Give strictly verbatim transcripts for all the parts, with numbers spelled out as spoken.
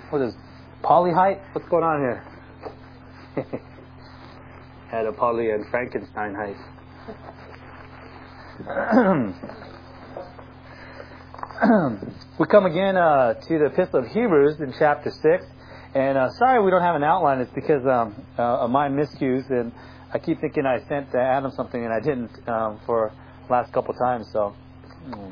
what is poly height? What's going on here? Had a Polly and Frankenstein height. We come again uh, to the Epistle of Hebrews in chapter six. And uh, sorry we don't have an outline. It's because um, uh, of my miscues. And I keep thinking I sent uh, Adam something and I didn't um, for the last couple times. So, mm.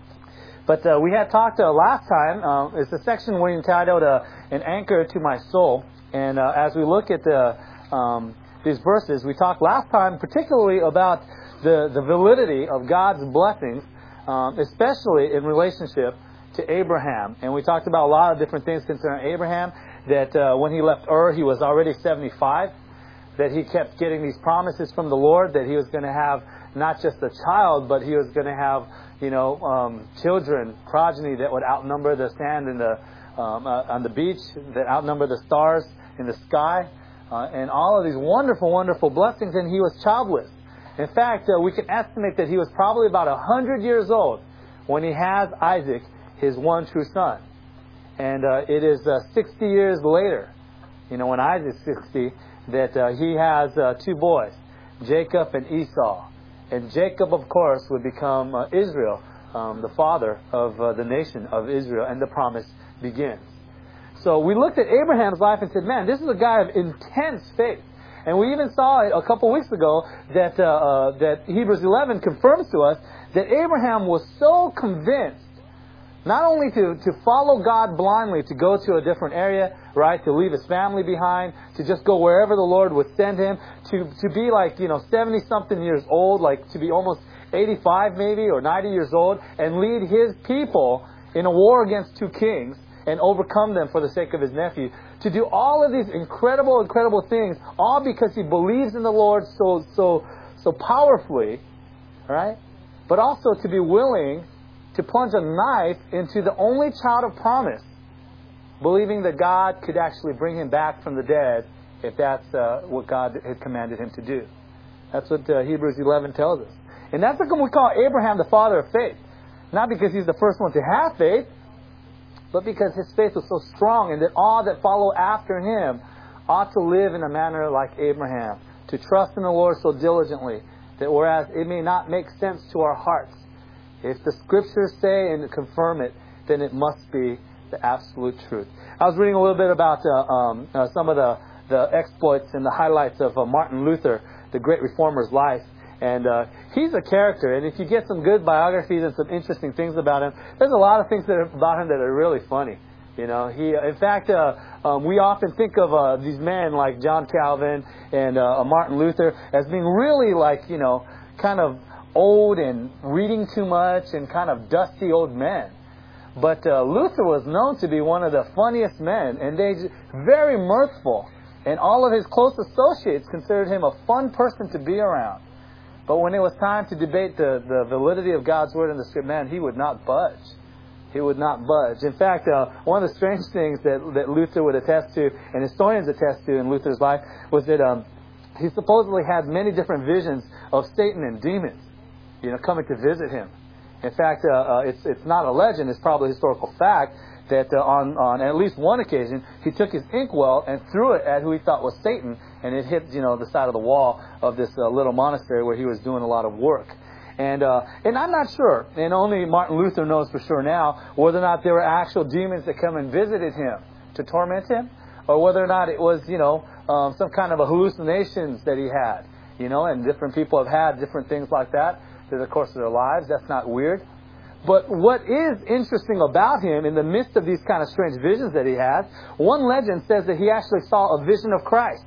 But uh, we had talked uh, last time. Uh, it's a section we entitled uh, An Anchor to My Soul. And uh, as we look at the, um, these verses, we talked last time particularly about the, the validity of God's blessings, um, especially in relationship to Abraham. And we talked about a lot of different things concerning Abraham, that uh, when he left Ur, he was already seventy-five, that he kept getting these promises from the Lord, that he was going to have not just a child, but he was going to have, you know, um, children, progeny that would outnumber the sand in the, um, uh, on the beach, that outnumber the stars in the sky, uh, and all of these wonderful, wonderful blessings, and he was childless. In fact, uh, we can estimate that he was probably about one hundred years old when he has Isaac, his one true son. And uh, it is uh, sixty years later, you know, when Isaac's sixty, that uh, he has uh, two boys, Jacob and Esau. And Jacob, of course, would become uh, Israel, um, the father of uh, the nation of Israel, and the promise begins. So we looked at Abraham's life and said, man, this is a guy of intense faith. And we even saw it a couple weeks ago that, uh, uh, that Hebrews eleven confirms to us that Abraham was so convinced not only to, to follow God blindly, to go to a different area, right, to leave his family behind, to just go wherever the Lord would send him, to, to be like, you know, seventy-something years old, like to be almost eighty-five maybe, or ninety years old, and lead his people in a war against two kings and overcome them for the sake of his nephew. To do all of these incredible, incredible things, all because he believes in the Lord so, so, so powerfully, right? But also to be willing to plunge a knife into the only child of promise, believing that God could actually bring him back from the dead if that's uh, what God had commanded him to do. That's what uh, Hebrews eleven tells us. And that's what we call Abraham the father of faith. Not because he's the first one to have faith, but because his faith was so strong, and that all that follow after him ought to live in a manner like Abraham, to trust in the Lord so diligently that whereas it may not make sense to our hearts, if the Scriptures say and confirm it, then it must be the absolute truth. I was reading a little bit about uh, um, uh, some of the, the exploits and the highlights of uh, Martin Luther, the great reformer's life. And uh, he's a character. And if you get some good biographies and some interesting things about him, there's a lot of things that are about him that are really funny. You know, he. In fact, uh, um, we often think of uh, these men like John Calvin and uh, Martin Luther as being really like, you know, kind of old and reading too much and kind of dusty old men. But uh, Luther was known to be one of the funniest men, and they very mirthful. And all of his close associates considered him a fun person to be around. But when it was time to debate the, the validity of God's Word in the Scripture, man, he would not budge. He would not budge. In fact, uh, one of the strange things that, that Luther would attest to, and historians attest to in Luther's life, was that um, he supposedly had many different visions of Satan and demons, you know, coming to visit him. In fact, uh, uh, it's it's not a legend, it's probably a historical fact, that uh, on, on at least one occasion, he took his inkwell and threw it at who he thought was Satan, and it hit, you know, the side of the wall of this uh, little monastery where he was doing a lot of work. And uh, and I'm not sure, and only Martin Luther knows for sure now, whether or not there were actual demons that come and visited him to torment him, or whether or not it was, you know, um, some kind of a hallucinations that he had, you know, and different people have had different things like that through the course of their lives. That's not weird. But what is interesting about him in the midst of these kind of strange visions that he has, one legend says that he actually saw a vision of Christ.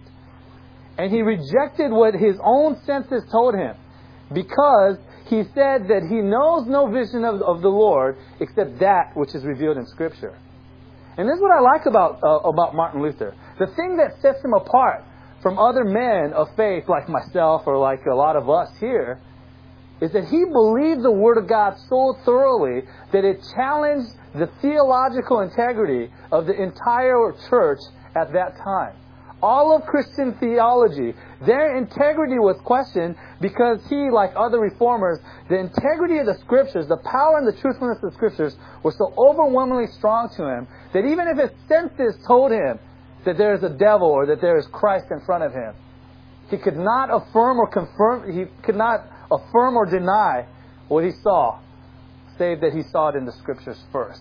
And he rejected what his own senses told him, because he said that he knows no vision of, of the Lord except that which is revealed in Scripture. And this is what I like about, uh, about Martin Luther. The thing that sets him apart from other men of faith like myself or like a lot of us here is that he believed the Word of God so thoroughly that it challenged the theological integrity of the entire church at that time. All of Christian theology, their integrity was questioned because he, like other reformers, the integrity of the Scriptures, the power and the truthfulness of the Scriptures were so overwhelmingly strong to him that even if his senses told him that there is a devil or that there is Christ in front of him, he could not affirm or confirm, he could not affirm or deny what he saw, save that he saw it in the Scriptures first.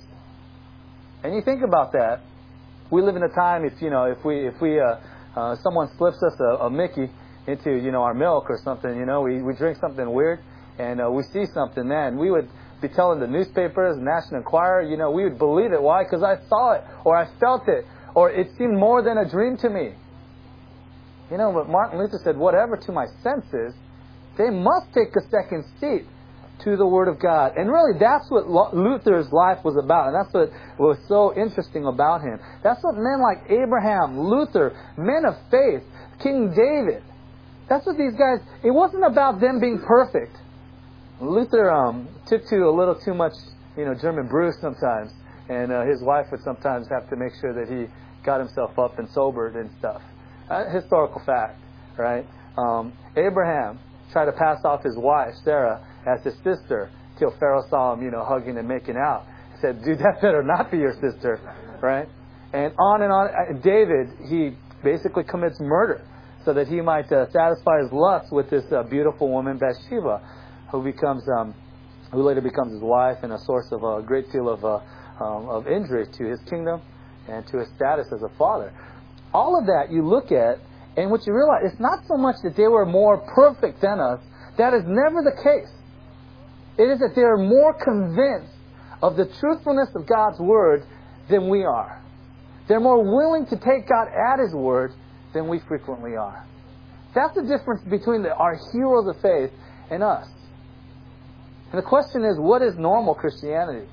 And you think about that. We live in a time, if you know, if we, if we, uh, uh, someone slips us a, a Mickey into, you know, our milk or something, you know, we, we drink something weird, and uh, we see something, man, we would be telling the newspapers, National Enquirer, you know, we would believe it. Why? Because I saw it, or I felt it, or it seemed more than a dream to me. You know, but Martin Luther said, whatever to my senses, they must take a second seat to the Word of God. And really, that's what Luther's life was about. And that's what was so interesting about him. That's what men like Abraham, Luther, men of faith, King David, that's what these guys, it wasn't about them being perfect. Luther um, took to a little too much, you know, German brew sometimes. And uh, his wife would sometimes have to make sure that he got himself up and sobered and stuff. Uh, historical fact, right? Um, Abraham tried to pass off his wife, Sarah, as his sister, till Pharaoh saw him, you know, hugging and making out. He said, dude, that better not be your sister, right? And on and on. David, he basically commits murder so that he might uh, satisfy his lust with this uh, beautiful woman, Bathsheba, who becomes, um, who later becomes his wife and a source of a great deal of, uh, um, of injury to his kingdom and to his status as a father. All of that you look at, and what you realize, it's not so much that they were more perfect than us. That is never the case. It is that they are more convinced of the truthfulness of God's Word than we are. They're more willing to take God at His Word than we frequently are. That's the difference between the, our heroes of faith and us. And the question is, what is normal Christianity?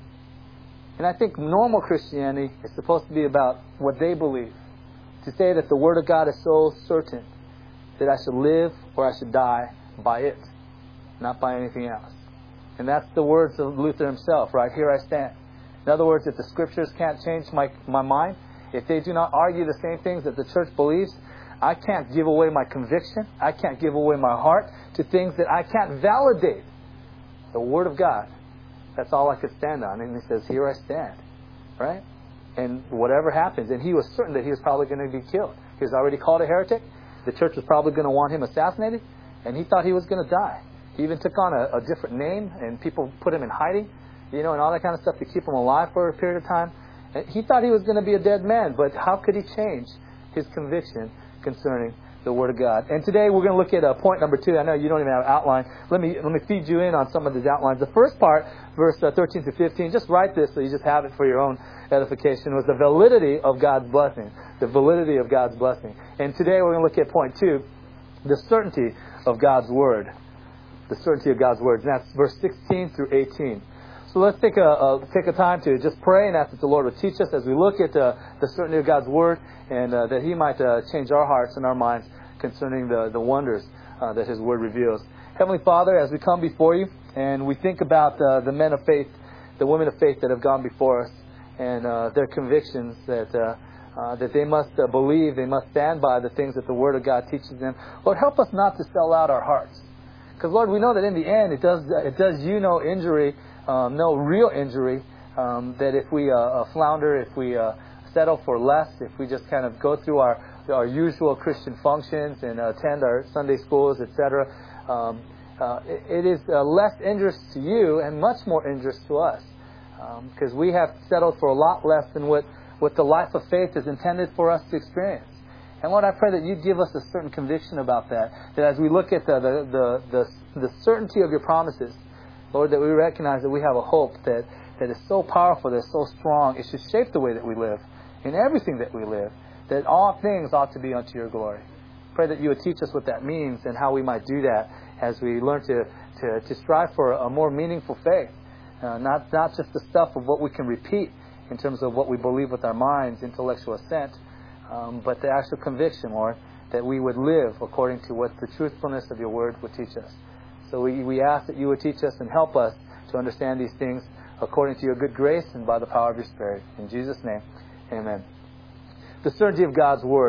And I think normal Christianity is supposed to be about what they believe. To say that the Word of God is so certain that I should live or I should die by it, not by anything else. And that's the words of Luther himself, right? Here I stand. In other words, if the Scriptures can't change my, my mind, if they do not argue the same things that the church believes, I can't give away my conviction. I can't give away my heart to things that I can't validate. The Word of God, that's all I could stand on. And he says, here I stand, right? And whatever happens, and he was certain that he was probably going to be killed. He was already called a heretic. The church was probably going to want him assassinated, and he thought he was going to die. He even took on a, a different name, and people put him in hiding, you know, and all that kind of stuff to keep him alive for a period of time. And he thought he was going to be a dead man, but how could he change his conviction concerning the Word of God? And today we're going to look at uh, point number two. I know you don't even have an outline. Let me let me feed you in on some of these outlines. The first part, verse uh, thirteen to fifteen, just write this so you just have it for your own edification, was the validity of God's blessing. The validity of God's blessing. And today we're going to look at point two, the certainty of God's Word. The certainty of God's Word. And that's verse sixteen through eighteen. So let's take a, a take a time to just pray and ask that the Lord would teach us as we look at uh, the certainty of God's Word, and uh, that He might uh, change our hearts and our minds concerning the, the wonders uh, that His Word reveals. Heavenly Father, as we come before You and we think about uh, the men of faith, the women of faith that have gone before us, and uh, their convictions that uh, uh, that they must uh, believe, they must stand by the things that the Word of God teaches them. Lord, help us not to sell out our hearts. Because, Lord, we know that in the end it does it does You no injury, um, no real injury, um, that if we uh, uh, flounder, if we uh, settle for less, if we just kind of go through our, our usual Christian functions and uh, attend our Sunday schools, et cetera, um, uh, it, it is uh, less injurious to You and much more injurious to us. Because um, we have settled for a lot less than what, what the life of faith is intended for us to experience. And Lord, I pray that You give us a certain conviction about that. That as we look at the, the, the, the, the certainty of Your promises, Lord, that we recognize that we have a hope that, that is so powerful, that is so strong, it should shape the way that we live, in everything that we live, that all things ought to be unto Your glory. Pray that You would teach us what that means and how we might do that as we learn to, to, to strive for a more meaningful faith. Uh, not, not just the stuff of what we can repeat in terms of what we believe with our minds, intellectual assent, um, but the actual conviction, Lord, that we would live according to what the truthfulness of Your Word would teach us. So we, we ask that You would teach us and help us to understand these things according to Your good grace and by the power of Your Spirit. In Jesus' name, amen. The certainty of God's Word.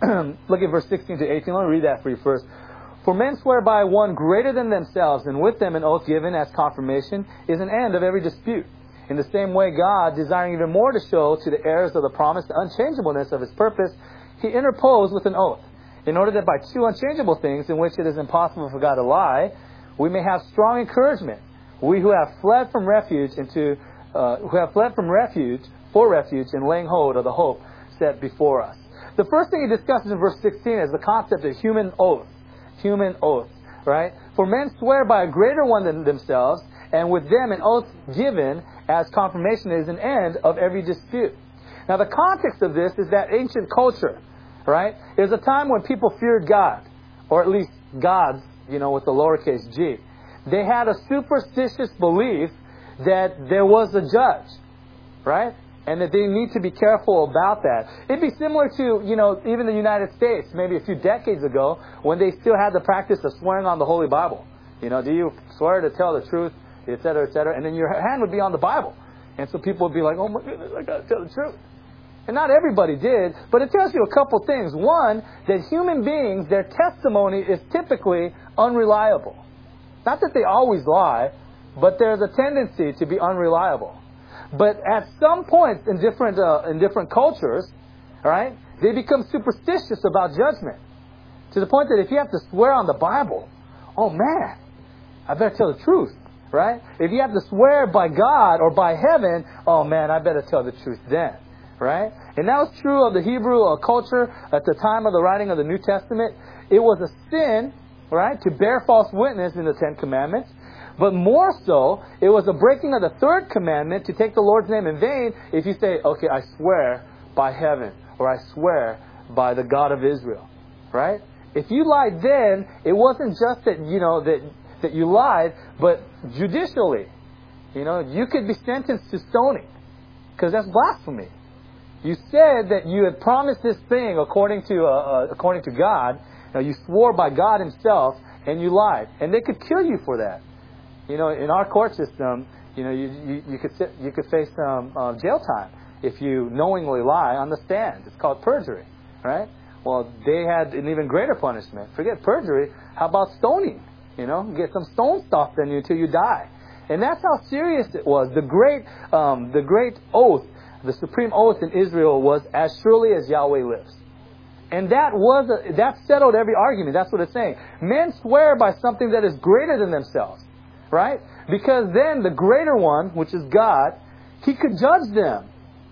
look at verse sixteen to eighteen. Let me read that for you first. For men swear by one greater than themselves, and with them an oath given as confirmation is an end of every dispute. In the same way, God, desiring even more to show to the heirs of the promise the unchangeableness of His purpose, He interposed with an oath, in order that by two unchangeable things in which it is impossible for God to lie, we may have strong encouragement. We who have fled from refuge into, uh, who have fled from refuge for refuge and laying hold of the hope set before us. The first thing he discusses in verse sixteen is the concept of human oath. Human oath, right? For men swear by a greater one than themselves, and with them an oath given as confirmation is an end of every dispute. Now the context of this is that ancient culture, right? It was a time when people feared God, or at least gods, you know, with the lowercase g. They had a superstitious belief that there was a judge, right? And that they need to be careful about that. It'd be similar to, you know, even the United States, maybe a few decades ago, when they still had the practice of swearing on the Holy Bible. You know, do you swear to tell the truth, et cetera, et cetera? And then your hand would be on the Bible. And so people would be like, oh my goodness, I got to tell the truth. And not everybody did, but it tells you a couple things. One, that human beings, their testimony is typically unreliable. Not that they always lie, but there's a tendency to be unreliable. But at some point in different uh, in different cultures, all right, they become superstitious about judgment. To the point that if you have to swear on the Bible, oh man, I better tell the truth, right? If you have to swear by God or by heaven, oh man, I better tell the truth then, right? And that was true of the Hebrew uh, culture at the time of the writing of the New Testament. It was a sin, right, to bear false witness in the Ten Commandments. But more so, it was a breaking of the third commandment to take the Lord's name in vain if you say, okay, I swear by heaven, or I swear by the God of Israel, right? If you lied then, it wasn't just that, you know, that, that you lied, but judicially, you know, you could be sentenced to stoning, because that's blasphemy. You said that you had promised this thing according to, uh, uh, according to God. Now, you swore by God Himself, and you lied. And they could kill you for that. You know, in our court system, you know, you you, you could sit, you could face um, uh, jail time if you knowingly lie on the stand. It's called perjury, right? Well, they had an even greater punishment. Forget perjury. How about stoning? You know, get some stone stuffed in you until you die. And that's how serious it was. The great, um, the great oath, the supreme oath in Israel was, "As surely as Yahweh lives." And that was a, that settled every argument. That's what it's saying. Men swear by something that is greater than themselves. Right? Because then the greater one, which is God, He could judge them.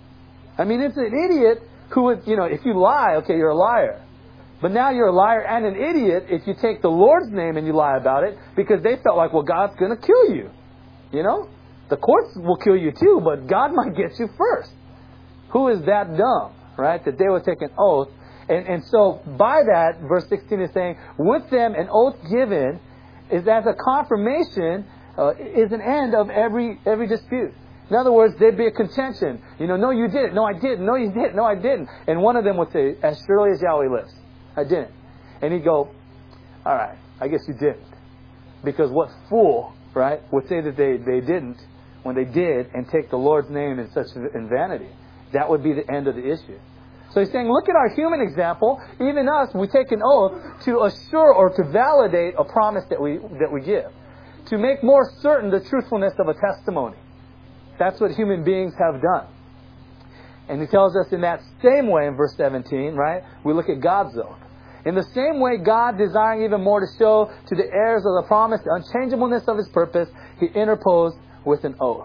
I mean, it's an idiot who would, you know, if you lie, okay, you're a liar. But now you're a liar and an idiot if you take the Lord's name and you lie about it because they felt like, well, God's going to kill you. You know? The courts will kill you too, but God might get you first. Who is that dumb, right? That they would take an oath. And, and so by that, verse sixteen is saying, with them an oath given is as a confirmation, uh, is an end of every every dispute. In other words, there'd be a contention. You know, no, you didn't. No, I didn't. No, you didn't. No, I didn't. And one of them would say, as surely as Yahweh lives, I didn't. And he'd go, all right, I guess you didn't. Because what fool, right, would say that they, they didn't when they did and take the Lord's name in such in vanity? That would be the end of the issue. So he's saying, look at our human example. Even us, we take an oath to assure or to validate a promise that we that we give. To make more certain the truthfulness of a testimony. That's what human beings have done. And he tells us in that same way in verse seventeen, right? We look at God's oath. In the same way, God, desiring even more to show to the heirs of the promise the unchangeableness of His purpose, He interposed with an oath.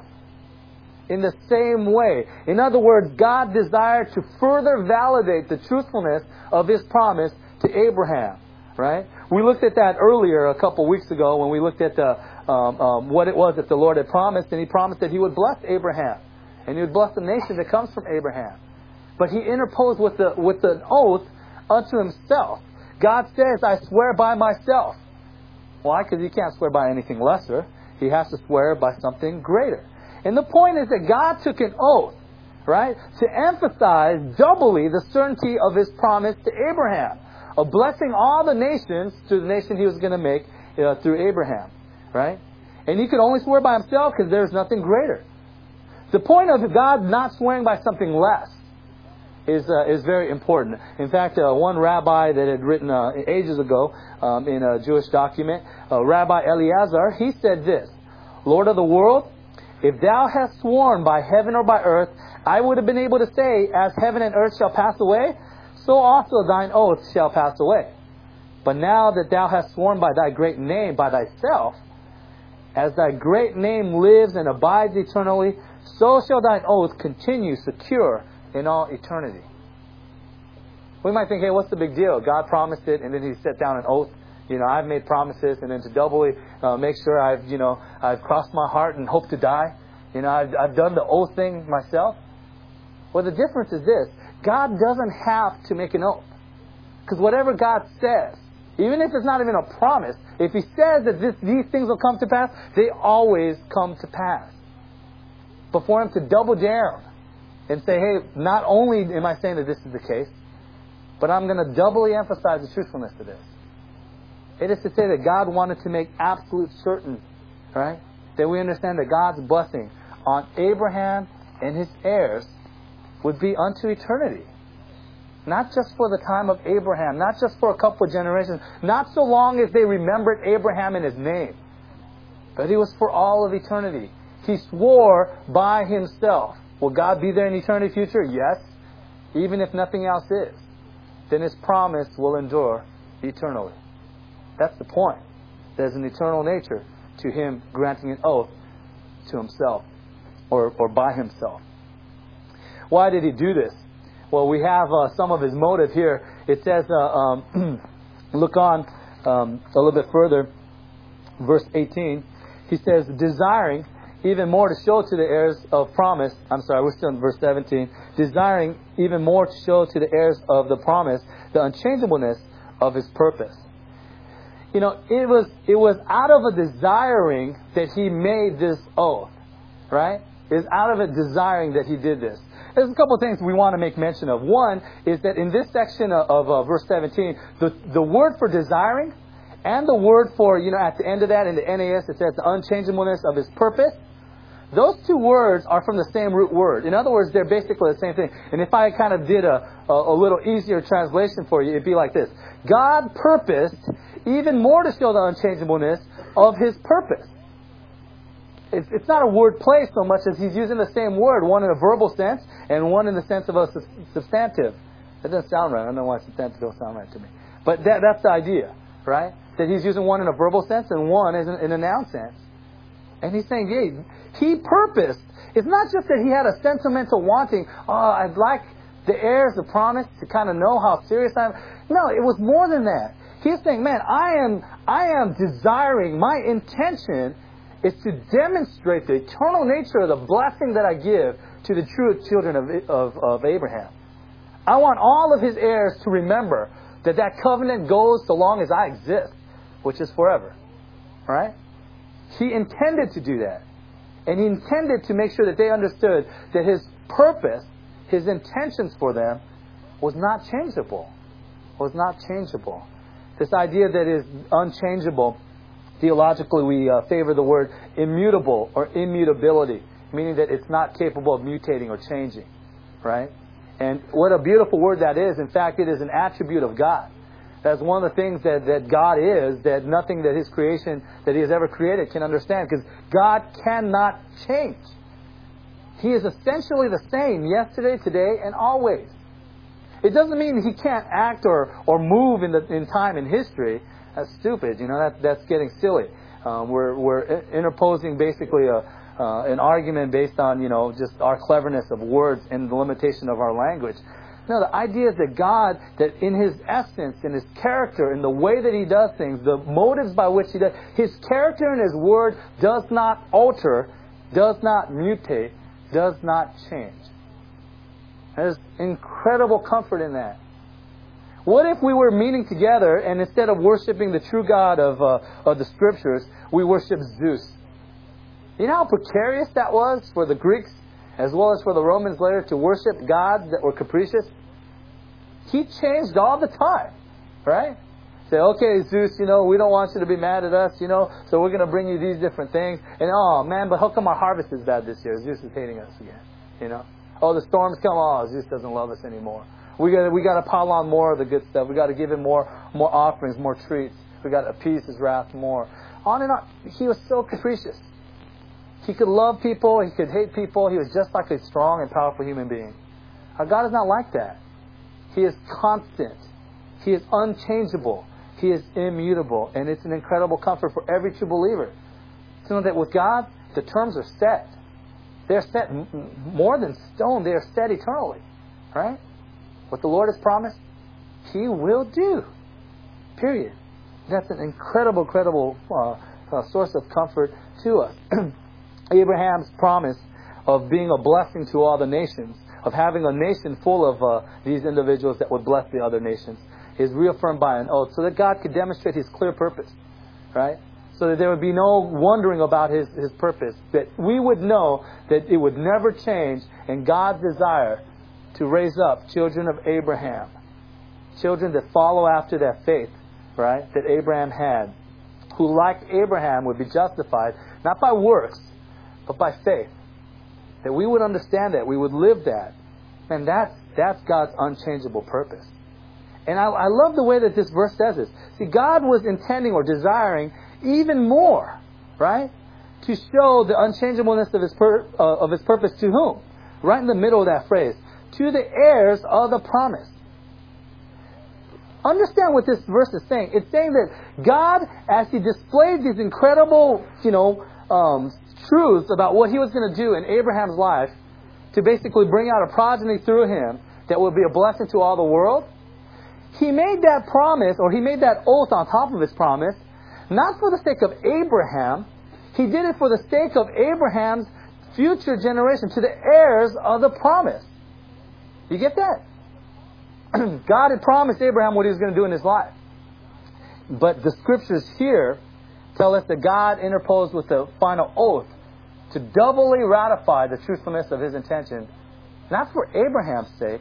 In the same way. In other words, God desired to further validate the truthfulness of His promise to Abraham. Right? We looked at that earlier a couple weeks ago when we looked at the, um, um, what it was that the Lord had promised. And He promised that He would bless Abraham. And He would bless the nation that comes from Abraham. But He interposed with, the, with an oath unto Himself. God says, I swear by myself. Why? Because He can't swear by anything lesser. He has to swear by something greater. And the point is that God took an oath, right, to emphasize doubly the certainty of His promise to Abraham, of blessing all the nations to the nation He was going to make uh, through Abraham, right? And He could only swear by Himself because there's nothing greater. The point of God not swearing by something less is uh, is very important. In fact, uh, one rabbi that had written uh, ages ago um, in a Jewish document, uh, Rabbi Eliezer, he said this: Lord of the world, if thou hast sworn by heaven or by earth, I would have been able to say, as heaven and earth shall pass away, so also thine oath shall pass away. But now that thou hast sworn by thy great name, by thyself, as thy great name lives and abides eternally, so shall thine oath continue secure in all eternity. We might think, hey, what's the big deal? God promised it, and then He set down an oath. You know, I've made promises, and then to doubly uh, make sure I've, you know, I've crossed my heart and hope to die. You know, I've, I've done the oath thing myself. Well, the difference is this: God doesn't have to make an oath, because whatever God says, even if it's not even a promise, if He says that this, these things will come to pass, they always come to pass. But for Him to double down and say, hey, not only am I saying that this is the case, but I'm going to doubly emphasize the truthfulness of this. It is to say that God wanted to make absolute certain, right, that we understand that God's blessing on Abraham and his heirs would be unto eternity. Not just for the time of Abraham, not just for a couple of generations, not so long as they remembered Abraham and his name, but it was for all of eternity. He swore by Himself. Will God be there in eternity future? Yes. Even if nothing else is, then His promise will endure eternally. That's the point. There's an eternal nature to Him granting an oath to Himself or, or by Himself. Why did He do this? Well, we have uh, some of His motive here. It says, uh, um, look on um, a little bit further, verse eighteen. He says, desiring even more to show to the heirs of promise, I'm sorry, we're still in verse seventeen, desiring even more to show to the heirs of the promise the unchangeableness of His purpose. You know, it was it was out of a desiring that He made this oath, right? It's out of a desiring that He did this. There's a couple of things we want to make mention of. One is that in this section of, of uh, verse seventeen, the, the word for desiring and the word for, you know, at the end of that in the N A S, it says the unchangeableness of His purpose. Those two words are from the same root word. In other words, they're basically the same thing. And if I kind of did a, a, a little easier translation for you, it'd be like this. God purposed even more to show the unchangeableness of His purpose. It's, it's not a word play so much as He's using the same word, one in a verbal sense and one in the sense of a substantive. That doesn't sound right. I don't know why substantive don't sound right to me. But that, that's the idea, right? That He's using one in a verbal sense and one in, in a noun sense. And He's saying, yeah, He purposed. It's not just that He had a sentimental wanting, oh, I'd like the heirs of promise to kind of know how serious I am. No, it was more than that. He's saying, man, I am, I am desiring, my intention is to demonstrate the eternal nature of the blessing that I give to the true children of, of, of Abraham. I want all of his heirs to remember that that covenant goes so long as I exist, which is forever. Right? He intended to do that. And He intended to make sure that they understood that His purpose, His intentions for them, was not changeable. Was not changeable. This idea that is unchangeable, theologically we uh, favor the word immutable or immutability, meaning that it's not capable of mutating or changing. Right? And what a beautiful word that is. In fact, it is an attribute of God. That's one of the things that, that God is, that nothing that His creation, that He has ever created can understand. Because God cannot change. He is essentially the same yesterday, today, and always. It doesn't mean He can't act or, or move in, the, in time and history. That's stupid. You know, that, that's getting silly. Um, we're, we're interposing basically a, uh, an argument based on, you know, just our cleverness of words and the limitation of our language. No, the idea is that God, that in His essence, in His character, in the way that He does things, the motives by which He does, His character and His word does not alter, does not mutate, does not change. There's incredible comfort in that. What if we were meeting together and instead of worshiping the true God of, uh, of the Scriptures, we worship Zeus? You know how precarious that was for the Greeks as well as for the Romans later to worship gods that were capricious? He changed all the time, right? Say, okay, Zeus, you know, we don't want you to be mad at us, you know, so we're going to bring you these different things. And, oh, man, but how come our harvest is bad this year? Zeus is hating us again, you know. Oh, the storms come. Oh, Jesus doesn't love us anymore. We got we got to pile on more of the good stuff. We got to give Him more more offerings, more treats. We got to appease His wrath more. On and on. He was so capricious. He could love people. He could hate people. He was just like a strong and powerful human being. Our God is not like that. He is constant. He is unchangeable. He is immutable. And it's an incredible comfort for every true believer to know that with God, the terms are set. They're set more than stone. They are set eternally. Right? What the Lord has promised, He will do. Period. That's an incredible, incredible uh, uh, source of comfort to us. Abraham's promise of being a blessing to all the nations, of having a nation full of uh, these individuals that would bless the other nations, is reaffirmed by an oath so that God could demonstrate His clear purpose. Right? So that there would be no wondering about His, His purpose. That we would know that it would never change in God's desire to raise up children of Abraham. Children that follow after that faith, right, that Abraham had. Who, like Abraham, would be justified, not by works, but by faith. That we would understand that. We would live that. And that's, that's God's unchangeable purpose. And I, I love the way that this verse says this. See, God was intending or desiring even more, right, to show the unchangeableness of His, pur- uh, of His purpose to whom? Right in the middle of that phrase. To the heirs of the promise. Understand what this verse is saying. It's saying that God, as He displayed these incredible, you know, um, truths about what He was going to do in Abraham's life, to basically bring out a progeny through him that would be a blessing to all the world, He made that promise, or He made that oath on top of His promise, not for the sake of Abraham. He did it for the sake of Abraham's future generation, to the heirs of the promise. You get that? God had promised Abraham what He was going to do in his life. But the Scriptures here tell us that God interposed with the final oath to doubly ratify the truthfulness of His intention, not for Abraham's sake,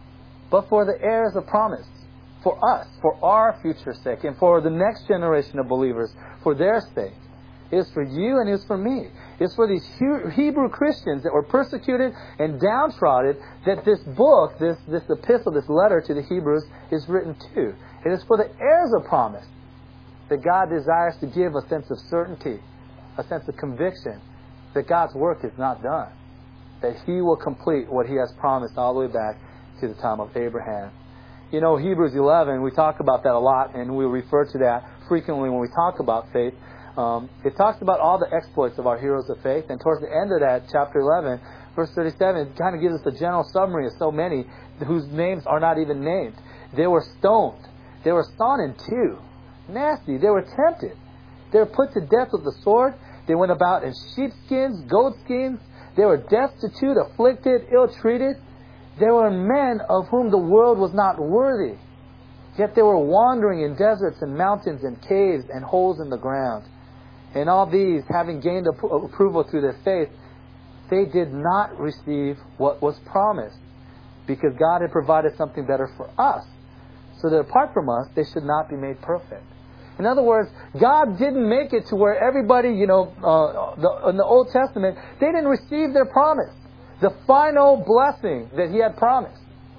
but for the heirs of promise. For us, for our future sake, and for the next generation of believers, for their sake. It is for you and it is for me. It's for these Hebrew Christians that were persecuted and downtrodden that this book, this, this epistle, this letter to the Hebrews is written to. It is for the heirs of promise that God desires to give a sense of certainty, a sense of conviction that God's work is not done. That He will complete what He has promised all the way back to the time of Abraham. You know, Hebrews eleven, we talk about that a lot, and we refer to that frequently when we talk about faith. Um, it talks about all the exploits of our heroes of faith, and towards the end of that, chapter eleven, verse thirty-seven, it kind of gives us a general summary of so many whose names are not even named. They were stoned. They were sawn in two. Nasty. They were tempted. They were put to death with the sword. They went about in sheepskins, goatskins. They were destitute, afflicted, ill-treated. They were men of whom the world was not worthy. Yet they were wandering in deserts and mountains and caves and holes in the ground. And all these, having gained approval through their faith, they did not receive what was promised, because God had provided something better for us, so that apart from us, they should not be made perfect. In other words, God didn't make it to where everybody, you know, uh, the, in the Old Testament, they didn't receive their promise. The final blessing that He had promised.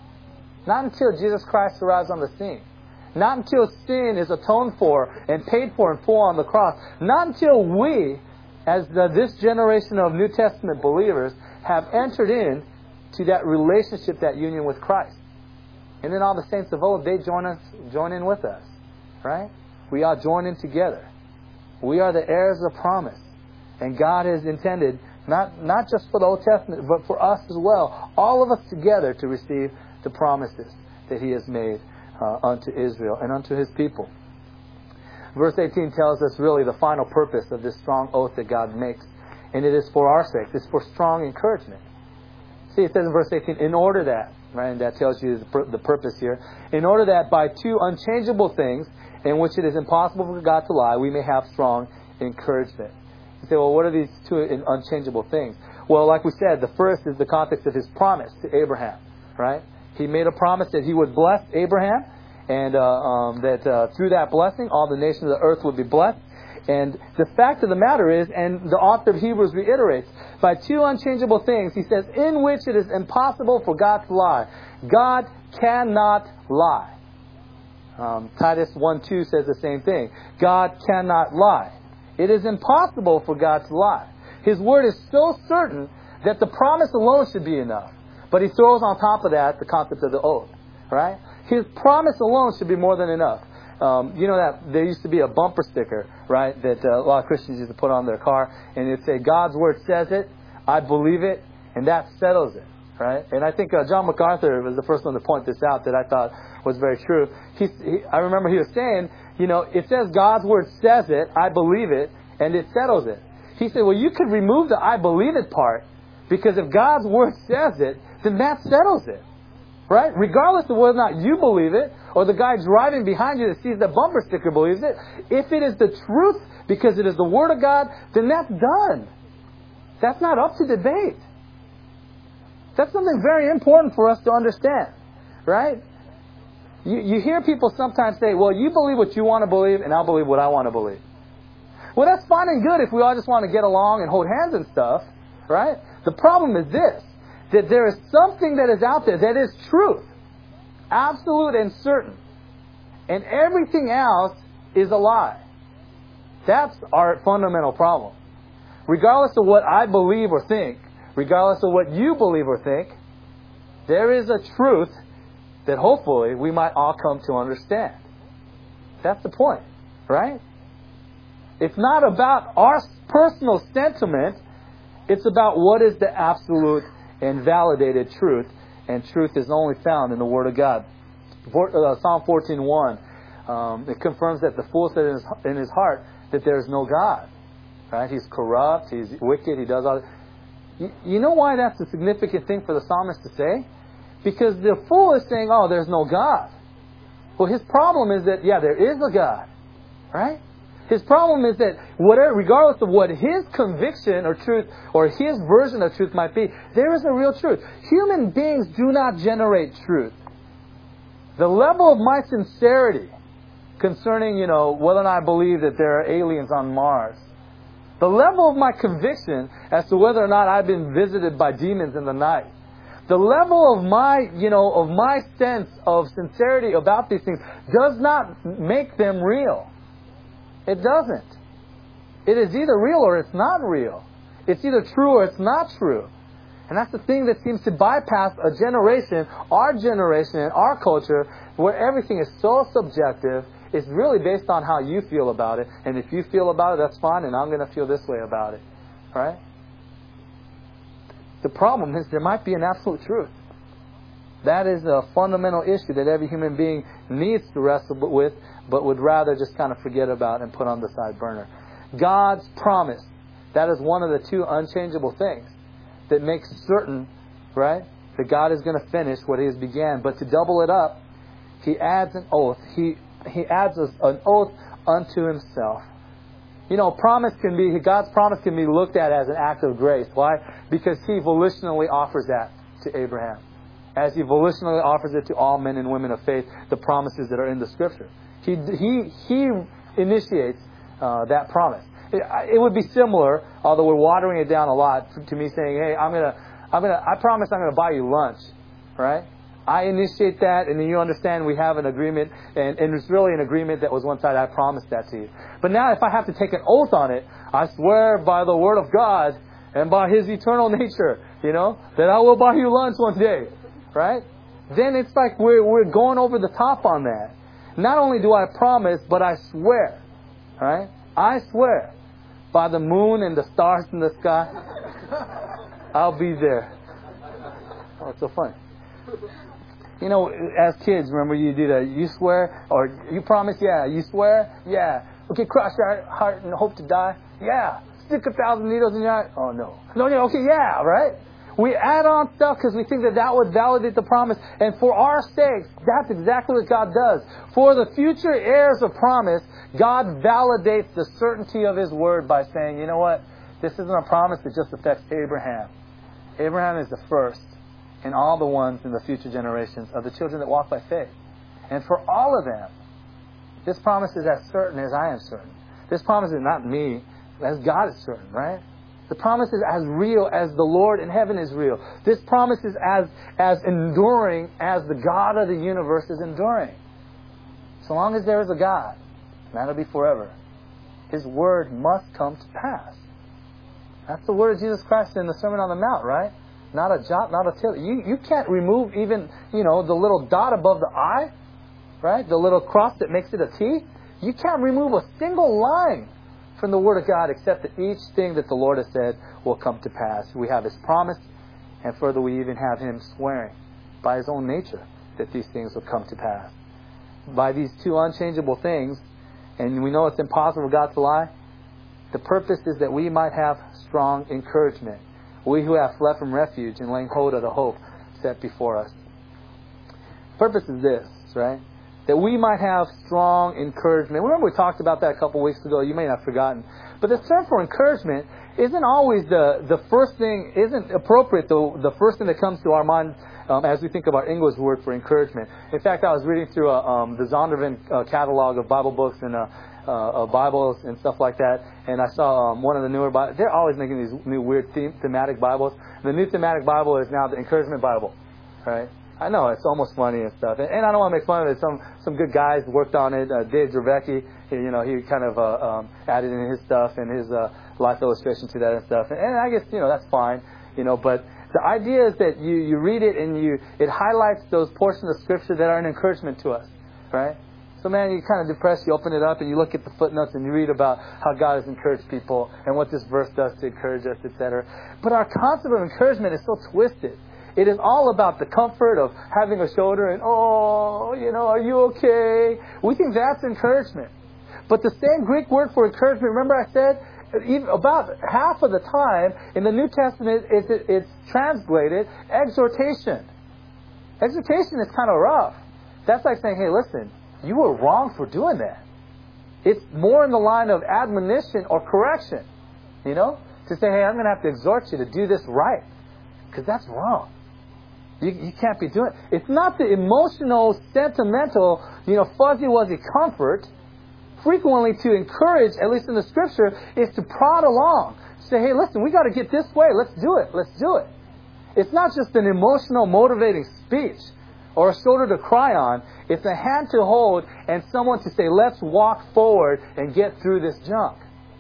Not until Jesus Christ arrives on the scene. Not until sin is atoned for and paid for in full on the cross. Not until we, as the, this generation of New Testament believers, have entered in to that relationship, that union with Christ. And then all the saints of old, they join us, join in with us. Right? We all join in together. We are the heirs of promise. And God has intended, not, not just for the Old Testament, but for us as well, all of us together to receive the promises that He has made uh, unto Israel and unto His people. Verse eighteen tells us really the final purpose of this strong oath that God makes. And it is for our sake. It's for strong encouragement. See, it says in verse eighteen, in order that, right, and that tells you the, the purpose here, in order that by two unchangeable things, in which it is impossible for God to lie, we may have strong encouragement. You say, well, what are these two unchangeable things? Well, like we said, the first is the context of His promise to Abraham, right? He made a promise that He would bless Abraham, and uh, um, that uh, through that blessing, all the nations of the earth would be blessed. And the fact of the matter is, and the author of Hebrews reiterates, by two unchangeable things, he says, in which it is impossible for God to lie. God cannot lie. Um, Titus one two says the same thing. God cannot lie. It is impossible for God to lie. His word is so certain that the promise alone should be enough. But he throws on top of that the concept of the oath. Right? His promise alone should be more than enough. Um, you know that there used to be a bumper sticker, right, that uh, a lot of Christians used to put on their car, and it'd say, God's word says it, I believe it, and that settles it, right? And I think uh, John MacArthur was the first one to point this out that I thought was very true. He, he, I remember he was saying, you know, it says God's word says it, I believe it, and it settles it. He said, well, you could remove the I believe it part, because if God's word says it, then that settles it. Right? Regardless of whether or not you believe it, or the guy driving behind you that sees the bumper sticker believes it, if it is the truth, because it is the Word of God, then that's done. That's not up to debate. That's something very important for us to understand. Right? You, you hear people sometimes say, well, you believe what you want to believe, and I'll believe what I want to believe. Well, that's fine and good if we all just want to get along and hold hands and stuff. Right? The problem is this. That there is something that is out there that is truth, absolute and certain, and everything else is a lie. That's our fundamental problem. Regardless of what I believe or think, regardless of what you believe or think, there is a truth that hopefully we might all come to understand. That's the point, right? It's not about our personal sentiment. It's about what is the absolute and validated truth, and truth is only found in the Word of God. For, uh, Psalm fourteen one, um, it confirms that the fool said in his, in his heart that there is no God. Right? He's corrupt, he's wicked, he does all. You, you know why that's a significant thing for the psalmist to say? Because the fool is saying, "Oh, there's no God." Well, his problem is that yeah, there is a God, right? His problem is that whatever, regardless of what his conviction or truth or his version of truth might be, there is a real truth. Human beings do not generate truth. The level of my sincerity concerning, you know, whether or not I believe that there are aliens on Mars, the level of my conviction as to whether or not I've been visited by demons in the night, the level of my, you know, of my sense of sincerity about these things does not make them real. It doesn't. It is either real or it's not real. It's either true or it's not true. And that's the thing that seems to bypass a generation, our generation and our culture, where everything is so subjective. It's really based on how you feel about it. And if you feel about it, that's fine, and I'm going to feel this way about it. Right? The problem is there might be an absolute truth. That is a fundamental issue that every human being needs to wrestle with, but would rather just kind of forget about and put on the side burner. God's promise. That is one of the two unchangeable things that makes certain, right, that God is going to finish what He has began. But to double it up, He adds an oath. He He adds an oath unto Himself. You know, promise can be, God's promise can be looked at as an act of grace. Why? Because He volitionally offers that to Abraham. As He volitionally offers it to all men and women of faith, the promises that are in the Scripture. He He He initiates uh, that promise. It, it would be similar, although we're watering it down a lot, to, to me saying, "Hey, I'm gonna, I'm gonna, I promise I'm gonna buy you lunch," right? I initiate that, and then you understand we have an agreement, and, and it's really an agreement that was one side. I promised that to you. But now, if I have to take an oath on it, I swear by the Word of God and by His eternal nature, you know, that I will buy you lunch one day. Right? Then it's like we're we're going over the top on that. Not only do I promise, but I swear. Right? I swear by the moon and the stars in the sky, I'll be there. Oh, it's so funny. You know, as kids, remember you do that. You swear, or you promise, yeah. You swear, yeah. Okay, cross your heart and hope to die, yeah. Stick a thousand needles in your eye, oh no. No, no, okay, yeah, right? We add on stuff because we think that that would validate the promise. And for our sakes, that's exactly what God does. For the future heirs of promise, God validates the certainty of His Word by saying, you know what? This isn't a promise that just affects Abraham. Abraham is the first and all the ones in the future generations of the children that walk by faith. And for all of them, this promise is as certain as I am certain. This promise is not me, as God is certain, right? The promise is as real as the Lord in heaven is real. This promise is as, as enduring as the God of the universe is enduring. So long as there is a God, and that'll be forever, His word must come to pass. That's the word of Jesus Christ in the Sermon on the Mount, right? Not a jot, not a tittle. You, you can't remove even, you know, the little dot above the I, right? The little cross that makes it a T. You can't remove a single line from the Word of God except that each thing that the Lord has said will come to pass. We have His promise, and further we even have Him swearing by His own nature that these things will come to pass. By these two unchangeable things, and we know it's impossible for God to lie, the purpose is that we might have strong encouragement. We who have fled from refuge and laying hold of the hope set before us. The purpose is this, right? That we might have strong encouragement. Remember we talked about that a couple weeks ago. You may have forgotten. But the term for encouragement isn't always the, the first thing, isn't appropriate, the, the first thing that comes to our mind um, as we think about English word for encouragement. In fact, I was reading through a, um, the Zondervan uh, catalog of Bible books and uh, uh, Bibles and stuff like that. And I saw um, one of the newer Bibles. They're always making these new weird theme, thematic Bibles. The new thematic Bible is now the Encouragement Bible, right? I know, it's almost funny and stuff. And, and I don't want to make fun of it. Some some good guys worked on it. Uh, Dave Dravecki, he, you know, he kind of uh, um, added in his stuff and his uh, life illustration to that and stuff. And, and I guess, you know, that's fine. You know, but the idea is that you, you read it and you it highlights those portions of Scripture that are an encouragement to us, right? So, man, you're kind of depressed. You open it up and you look at the footnotes and you read about how God has encouraged people and what this verse does to encourage us, et cetera. But our concept of encouragement is so twisted. It is all about the comfort of having a shoulder and, oh, you know, are you okay? We think that's encouragement. But the same Greek word for encouragement, remember I said, even about half of the time in the New Testament, it's, it's translated exhortation. Exhortation is kind of rough. That's like saying, hey, listen, you were wrong for doing that. It's more in the line of admonition or correction, you know, to say, hey, I'm going to have to exhort you to do this right, because that's wrong. You, you can't be doing it. It's not the emotional, sentimental, you know, fuzzy-wuzzy comfort. Frequently to encourage, at least in the Scripture, is to prod along. Say, hey, listen, we got to get this way. Let's do it. Let's do it. It's not just an emotional, motivating speech or a shoulder to cry on. It's a hand to hold and someone to say, let's walk forward and get through this junk.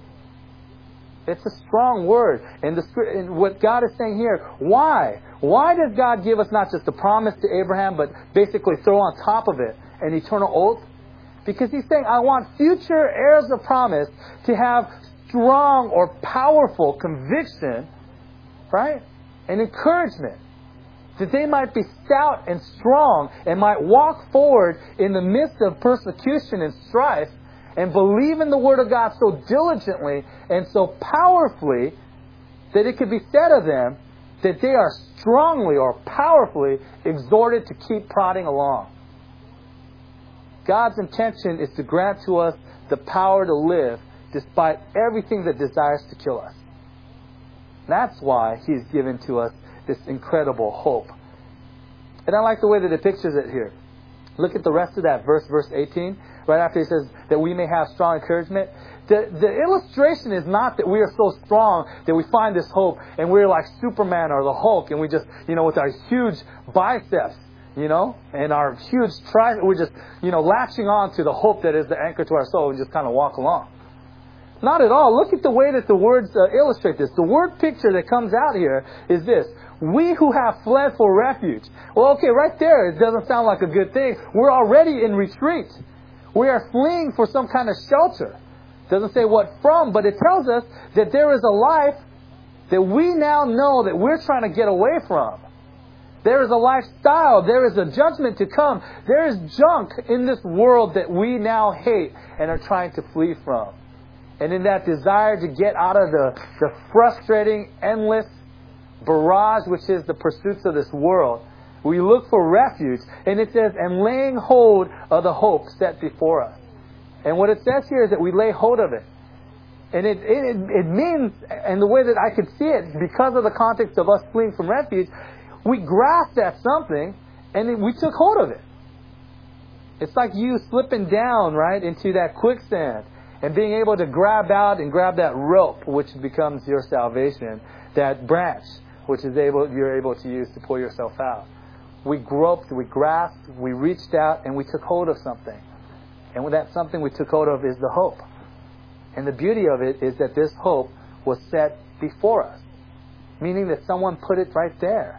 It's a strong word. And, the, and what God is saying here, why? Why does God give us not just the promise to Abraham, but basically throw on top of it an eternal oath? Because He's saying, I want future heirs of promise to have strong or powerful conviction, right? And encouragement. That they might be stout and strong and might walk forward in the midst of persecution and strife and believe in the Word of God so diligently and so powerfully that it could be said of them that they are strongly or powerfully exhorted to keep prodding along. God's intention is to grant to us the power to live despite everything that desires to kill us. That's why He's given to us this incredible hope. And I like the way that it pictures it here. Look at the rest of that verse, verse eighteen. Right after He says that we may have strong encouragement. The, the illustration is not that we are so strong that we find this hope and we're like Superman or the Hulk and we just, you know, with our huge biceps, you know, and our huge tri, we're just, you know, latching on to the hope that is the anchor to our soul and just kind of walk along. Not at all. Look at the way that the words uh, illustrate this. The word picture that comes out here is this. We who have fled for refuge. Well, okay, right there, it doesn't sound like a good thing. We're already in retreat. We are fleeing for some kind of shelter. Doesn't say what from, but it tells us that there is a life that we now know that we're trying to get away from. There is a lifestyle. There is a judgment to come. There is junk in this world that we now hate and are trying to flee from. And in that desire to get out of the, the frustrating, endless barrage which is the pursuits of this world, we look for refuge. And it says, and laying hold of the hope set before us. And what it says here is that we lay hold of it. And it, it, it means, and the way that I could see it, because of the context of us fleeing from refuge, we grasped at something and we took hold of it. It's like you slipping down, right, into that quicksand. And being able to grab out and grab that rope, which becomes your salvation, that branch, which is able you're able to use to pull yourself out. We groped, we grasped, we reached out, and we took hold of something. And that something we took hold of is the hope. And the beauty of it is that this hope was set before us, meaning that someone put it right there.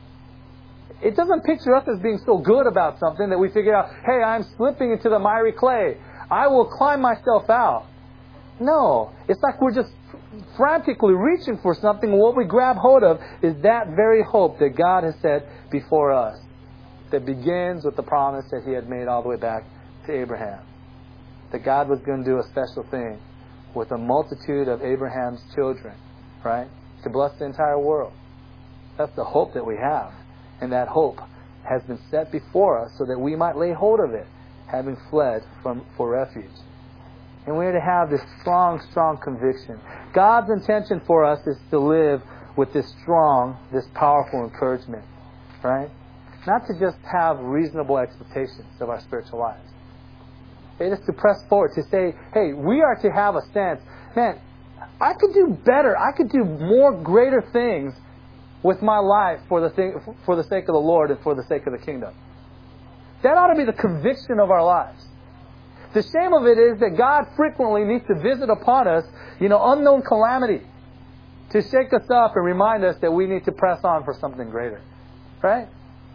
It doesn't picture us as being so good about something that we figure out, hey, I'm slipping into the miry clay. I will climb myself out. No. It's like we're just frantically reaching for something. And what we grab hold of is that very hope that God has set before us, that begins with the promise that He had made all the way back to Abraham. That God was going to do a special thing with a multitude of Abraham's children, right? To bless the entire world. That's the hope that we have. And that hope has been set before us so that we might lay hold of it, having fled from for refuge. And we are to have this strong, strong conviction. God's intention for us is to live with this strong, this powerful encouragement, right? Not to just have reasonable expectations of our spiritual lives. It is to press forward, to say, hey, we are to have a sense, man, I could do better. I could do more greater things with my life for the thing, for the sake of the Lord and for the sake of the kingdom. That ought to be the conviction of our lives. The shame of it is that God frequently needs to visit upon us, you know, unknown calamity to shake us up and remind us that we need to press on for something greater. Right?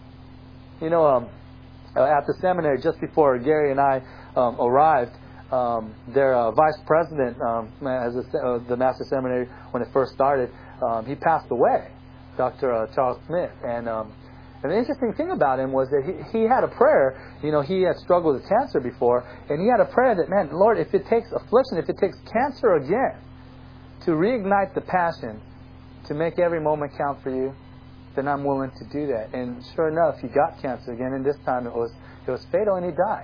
You know, um, at the seminary, just before Gary and I um, arrived, um, their uh, vice president, um, as a, uh, the Master Seminary, when it first started, um, he passed away, Doctor Uh, Charles Smith. And um, And the interesting thing about him was that he, he had a prayer. You know, he had struggled with cancer before, and he had a prayer that, man, Lord, if it takes affliction, if it takes cancer again to reignite the passion to make every moment count for you, then I'm willing to do that. And sure enough, he got cancer again, and this time it was it was fatal, and he died.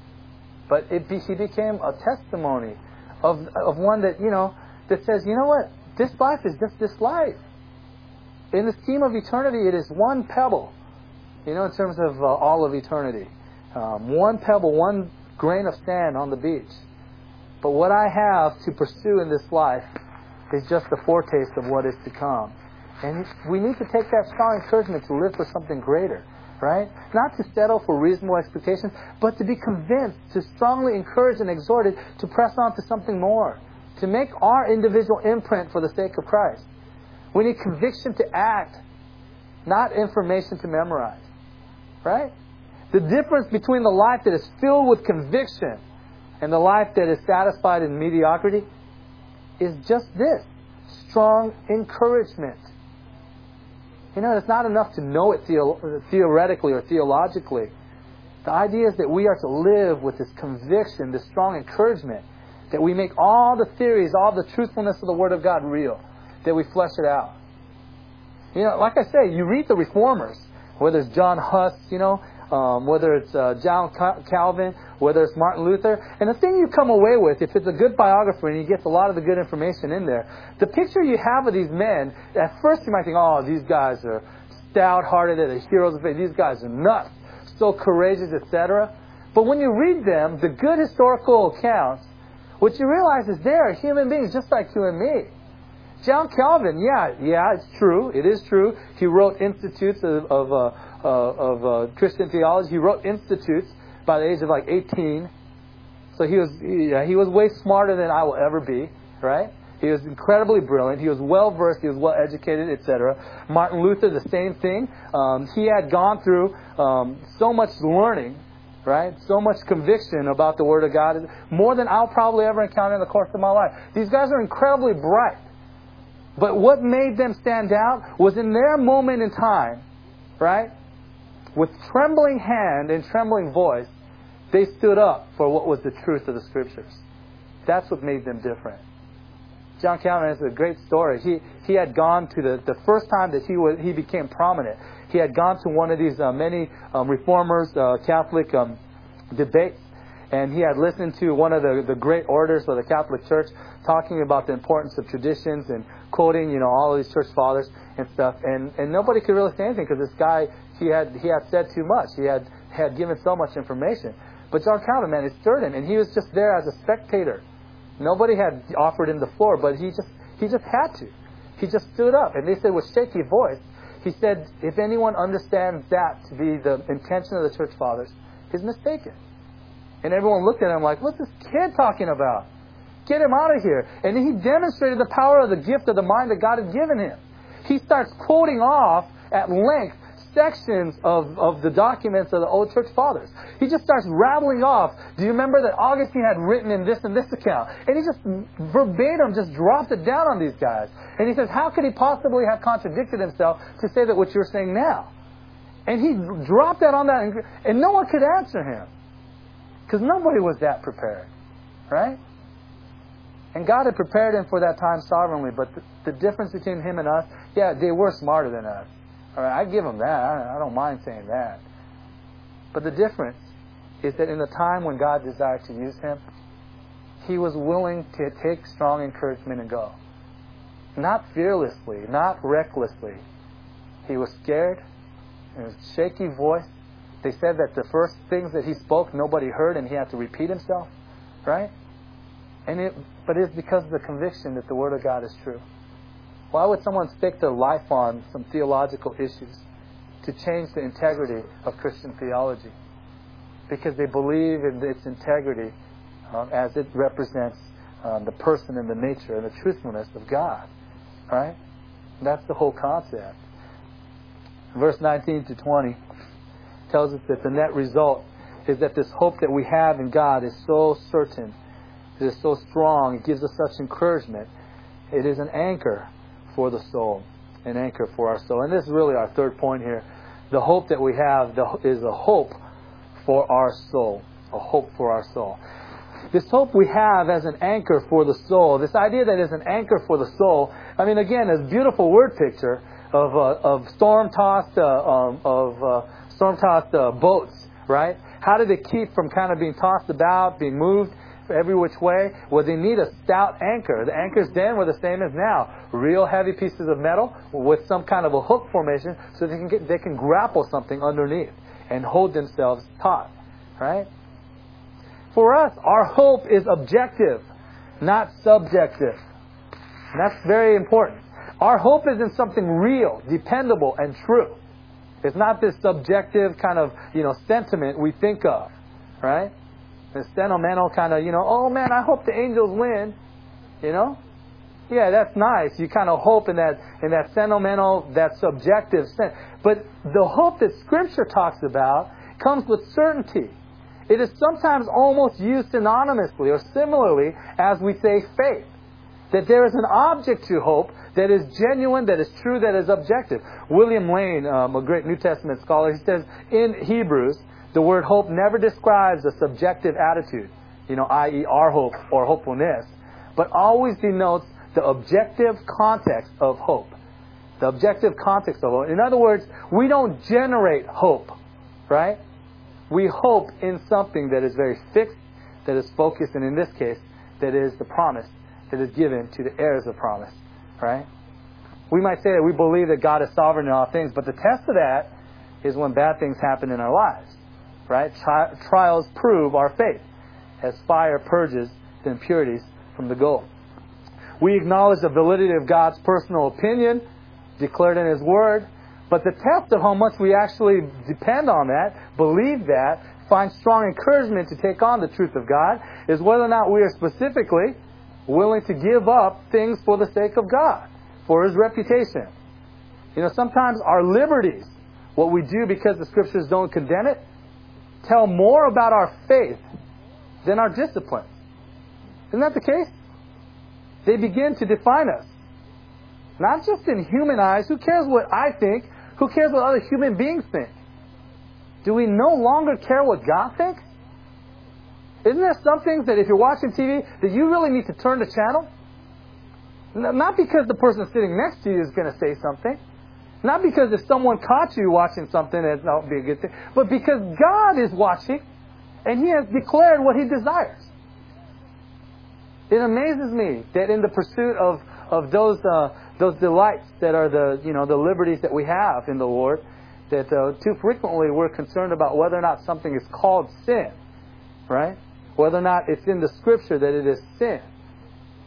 But it, he became a testimony of of one that, you know, that says, you know what, this life is just this life. In the scheme of eternity, it is one pebble. You know, in terms of uh, all of eternity. Um, one pebble, one grain of sand on the beach. But what I have to pursue in this life is just a foretaste of what is to come. And we need to take that strong encouragement to live for something greater, right? Not to settle for reasonable expectations, but to be convinced, to strongly encourage and exhort it to press on to something more, to make our individual imprint for the sake of Christ. We need conviction to act, not information to memorize. Right? The difference between the life that is filled with conviction and the life that is satisfied in mediocrity is just this: strong encouragement. You know, it's not enough to know it theo- theoretically or theologically. The idea is that we are to live with this conviction, this strong encouragement, that we make all the theories, all the truthfulness of the Word of God real, that we flesh it out. You know, like I say, you read the Reformers, whether it's John Huss, you know, um, whether it's uh, John Calvin, whether it's Martin Luther. And the thing you come away with, if it's a good biographer and you get a lot of the good information in there, the picture you have of these men, at first you might think, oh, these guys are stout-hearted, they're the heroes of faith, these guys are nuts, so courageous, et cetera. But when you read them, the good historical accounts, what you realize is they're human beings just like you and me. John Calvin, yeah, yeah, it's true. It is true. He wrote Institutes of of, uh, uh, of uh, Christian Theology. He wrote Institutes by the age of like eighteen. So he was yeah, he was way smarter than I will ever be, right? He was incredibly brilliant. He was well versed. He was well educated, et cetera. Martin Luther, the same thing. Um, he had gone through um, so much learning, right? So much conviction about the Word of God, more than I'll probably ever encounter in the course of my life. These guys are incredibly bright. But what made them stand out was in their moment in time, right? With trembling hand and trembling voice, they stood up for what was the truth of the Scriptures. That's what made them different. John Calvin has a great story. He he had gone to the, the first time that he was he became prominent. He had gone to one of these uh, many um, reformers, uh, Catholic um, debates. And he had listened to one of the, the great orators of the Catholic Church talking about the importance of traditions and quoting, you know, all of these church fathers and stuff. And, and nobody could really say anything because this guy, he had he had said too much. He had, had given so much information. But John Calvin, man, it stirred him. And he was just there as a spectator. Nobody had offered him the floor, but he just he just had to. He just stood up. And they said with shaky voice, he said, if anyone understands that to be the intention of the church fathers, he's mistaken. And everyone looked at him like, what's this kid talking about? Get him out of here. And then he demonstrated the power of the gift of the mind that God had given him. He starts quoting off at length sections of, of the documents of the old church fathers. He just starts rattling off. Do you remember that Augustine had written in this and this account? And he just verbatim just dropped it down on these guys. And he says, how could he possibly have contradicted himself to say that what you're saying now? And he dropped that on that, and, and no one could answer him. Because nobody was that prepared. Right? And God had prepared him for that time sovereignly, but the, the difference between him and us, yeah, they were smarter than us. All right, I give them that. I, I don't mind saying that. But the difference is that in the time when God desired to use him, he was willing to take strong encouragement and go. Not fearlessly, not recklessly. He was scared. It was a shaky voice. They said that the first things that he spoke, nobody heard, and he had to repeat himself. Right? And it, but it's because of the conviction that the Word of God is true. Why would someone stake their life on some theological issues to change the integrity of Christian theology? Because they believe in its integrity um, as it represents um, the person and the nature and the truthfulness of God. Right? And that's the whole concept. Verse nineteen to twenty tells us that the net result is that this hope that we have in God is so certain, it is so strong, it gives us such encouragement. It is an anchor for the soul, an anchor for our soul. And this is really our third point here. The hope that we have is a hope for our soul. A hope for our soul. This hope we have as an anchor for the soul, this idea that is an anchor for the soul, I mean, again, a beautiful word picture of uh, of storm-tossed, uh, um, of uh, storm-tossed uh, boats, right? How did it keep from kind of being tossed about, being moved every which way? Well, they need a stout anchor. The anchors then were the same as now. Real heavy pieces of metal with some kind of a hook formation so they can get, they can grapple something underneath and hold themselves taut. Right? For us, our hope is objective, not subjective. And that's very important. Our hope is in something real, dependable, and true. It's not this subjective kind of, you know, sentiment we think of. Right? The sentimental kind of, you know, oh man, I hope the Angels win, you know? Yeah, that's nice. You kind of hope in that in that sentimental, that subjective sense. But the hope that Scripture talks about comes with certainty. It is sometimes almost used synonymously or similarly as we say faith. That there is an object to hope that is genuine, that is true, that is objective. William Lane, um, a great New Testament scholar, he says in Hebrews, the word hope never describes a subjective attitude, you know, that is our hope or hopefulness, but always denotes the objective context of hope. The objective context of hope. In other words, we don't generate hope, right? We hope in something that is very fixed, that is focused, and in this case, that is the promise that is given to the heirs of promise, right? We might say that we believe that God is sovereign in all things, but the test of that is when bad things happen in our lives. Right? Tri- trials prove our faith as fire purges the impurities from the gold. We acknowledge the validity of God's personal opinion declared in His Word, but the test of how much we actually depend on that, believe that, find strong encouragement to take on the truth of God is whether or not we are specifically willing to give up things for the sake of God, for His reputation. You know, sometimes our liberties, what we do because the Scriptures don't condemn it, tell more about our faith than our discipline. Isn't that the case? They begin to define us. Not just in human eyes. Who cares what I think? Who cares what other human beings think? Do we no longer care what God thinks? Isn't there some things that if you're watching T V that you really need to turn the channel? Not because the person sitting next to you is going to say something. Not because if someone caught you watching something, that would be a good thing. But because God is watching, and He has declared what He desires. It amazes me that in the pursuit of, of those uh, those delights that are the you know the liberties that we have in the Lord, that uh, too frequently we're concerned about whether or not something is called sin, right? Whether or not it's in the Scripture that it is sin.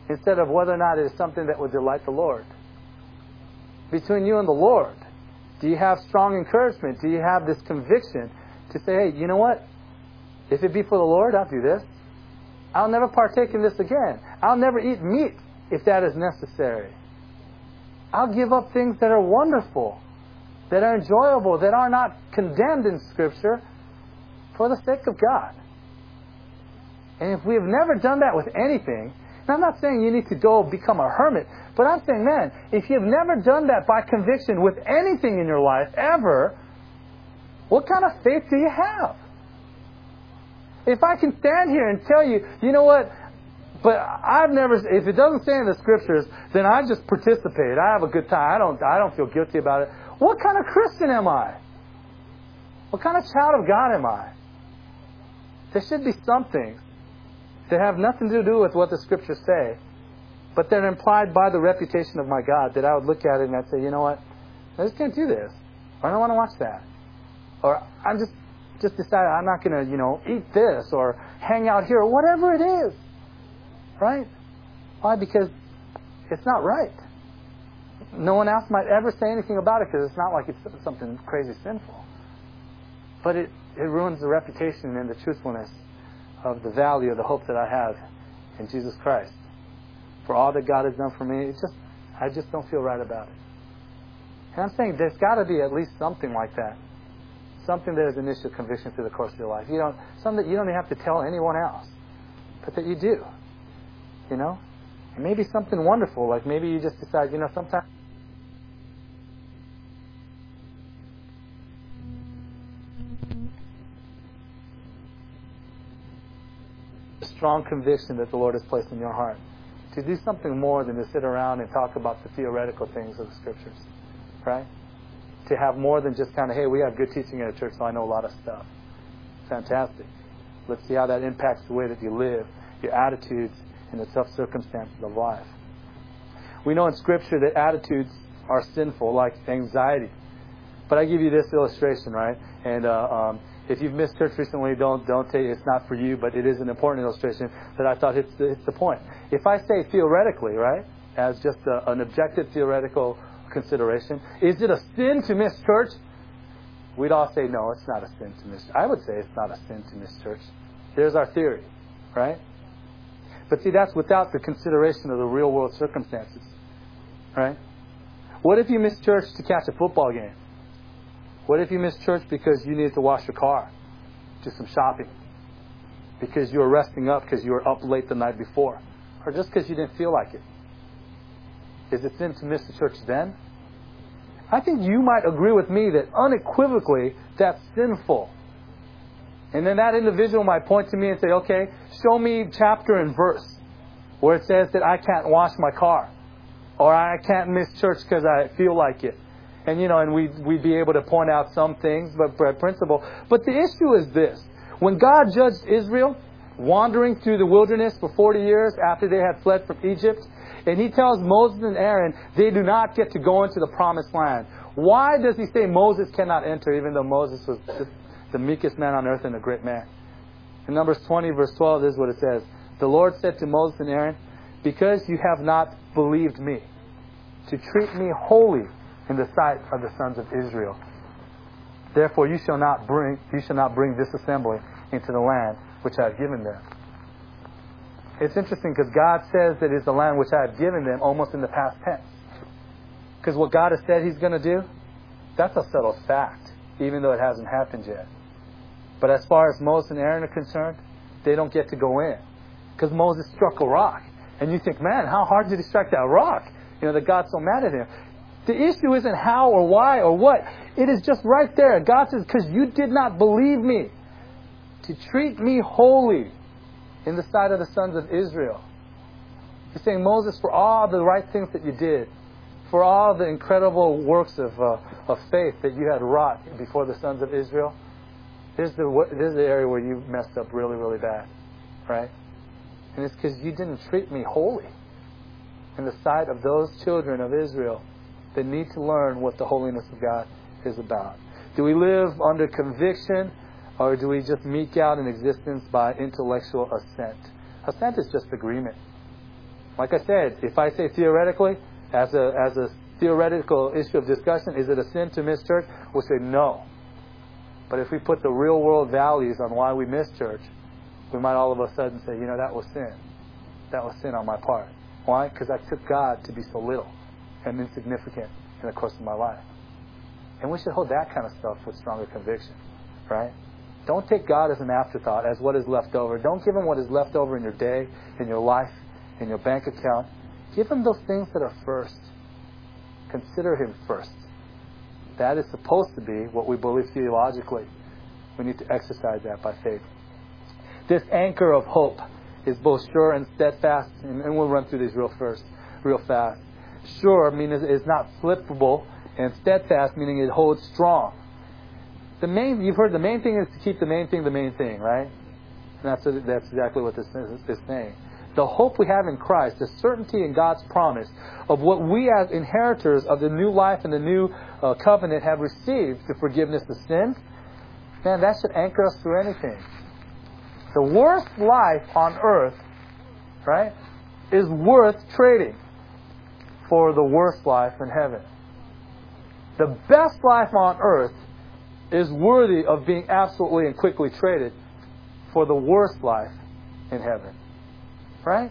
instead of whether or not it is something that would delight the Lord. Between you and the Lord, do you have strong encouragement? Do you have this conviction to say, hey, you know what? If it be for the Lord, I'll do this. I'll never partake in this again. I'll never eat meat if that is necessary. I'll give up things that are wonderful, that are enjoyable, that are not condemned in Scripture for the sake of God. And if we have never done that with anything, and I'm not saying you need to go become a hermit, but I'm saying, man, if you've never done that by conviction with anything in your life, ever, what kind of faith do you have? If I can stand here and tell you, you know what, but I've never, if it doesn't say in the Scriptures, then I just participate. I have a good time. I don't, I don't feel guilty about it. What kind of Christian am I? What kind of child of God am I? There should be some things that have nothing to do with what the Scriptures say, but they're implied by the reputation of my God, that I would look at it and I'd say, you know what, I just can't do this. Or I don't want to watch that. Or I'm just, just decided I'm not going to, you know, eat this or hang out here or whatever it is. Right? Why? Because it's not right. No one else might ever say anything about it because it's not like it's something crazy sinful. But it, it ruins the reputation and the truthfulness of the value of the hope that I have in Jesus Christ. For all that God has done for me, it's just I just don't feel right about it. And I'm saying there's got to be at least something like that. Something that is initial conviction through the course of your life. You don't, something that you don't even have to tell anyone else, but that you do. You know? And maybe something wonderful, like maybe you just decide, you know, sometimes strong conviction that the Lord has placed in your heart to do something more than to sit around and talk about the theoretical things of the Scriptures, right? To have more than just kind of, hey, we have good teaching at a church, so I know a lot of stuff. Fantastic. Let's see how that impacts the way that you live, your attitudes in the tough circumstances of life. We know in Scripture that attitudes are sinful, like anxiety. But I give you this illustration, right? And uh, um, if you've missed church recently, don't don't take it's not for you, but it is an important illustration that I thought hits the, hits the point. If I say theoretically, right, as just a, an objective theoretical consideration, is it a sin to miss church? We'd all say, no, it's not a sin to miss. I would say it's not a sin to miss church. There's our theory, right? But see, that's without the consideration of the real world circumstances, right? What if you miss church to catch a football game? What if you missed church because you needed to wash your car, do some shopping, because you were resting up because you were up late the night before, or just because you didn't feel like it? Is it sin to miss the church then? I think you might agree with me that unequivocally that's sinful. And then that individual might point to me and say, okay, show me chapter and verse where it says that I can't wash my car, or I can't miss church because I feel like it. And, you know, and we'd, we'd be able to point out some things, but by principle. But the issue is this. When God judged Israel, wandering through the wilderness for forty years after they had fled from Egypt, and He tells Moses and Aaron they do not get to go into the promised land. Why does He say Moses cannot enter, even though Moses was the, the meekest man on earth and a great man? In Numbers twenty, verse twelve, this is what it says. The Lord said to Moses and Aaron, because you have not believed me, to treat me holy in the sight of the sons of Israel. Therefore you shall not bring you shall not bring this assembly into the land which I have given them. It's interesting because God says that it's the land which I have given them almost in the past tense. Because what God has said He's going to do, that's a settled fact, even though it hasn't happened yet. But as far as Moses and Aaron are concerned, they don't get to go in. Because Moses struck a rock. And you think, man, how hard did he strike that rock? You know, that God's so mad at him. The issue isn't how or why or what. It is just right there. God says, because you did not believe me to treat me holy in the sight of the sons of Israel. He's saying, Moses, for all the right things that you did, for all the incredible works of uh, of faith that you had wrought before the sons of Israel, here's the, here's the area where you messed up really, really bad. Right? And it's because you didn't treat me holy in the sight of those children of Israel that need to learn what the holiness of God is about. Do we live under conviction, or do we just meek out in existence by intellectual assent? Assent is just agreement. Like I said, if I say theoretically, as a as a theoretical issue of discussion, is it a sin to miss church? We'll say no. But if we put the real world values on why we miss church, we might all of a sudden say, you know, that was sin. That was sin on my part. Why? Because I took God to be so little and insignificant in the course of my life. And we should hold that kind of stuff with stronger conviction, right? Don't take God as an afterthought, as what is left over. Don't give Him what is left over in your day, in your life, in your bank account. Give Him those things that are first. Consider Him first. That is supposed to be what we believe theologically. We need to exercise that by faith. This anchor of hope is both sure and steadfast, and we'll run through these real first, real fast. Sure meaning it's not flippable, and steadfast meaning it holds strong. The main, you've heard the main thing is to keep the main thing the main thing, right? And that's that's exactly what this is saying. The hope we have in Christ, the certainty in God's promise of what we as inheritors of the new life and the new uh, covenant have received, the forgiveness of sins, man, that should anchor us through anything. The worst life on earth, right, is worth trading for the worst life in heaven. The best life on earth is worthy of being absolutely and quickly traded for the worst life in heaven. Right?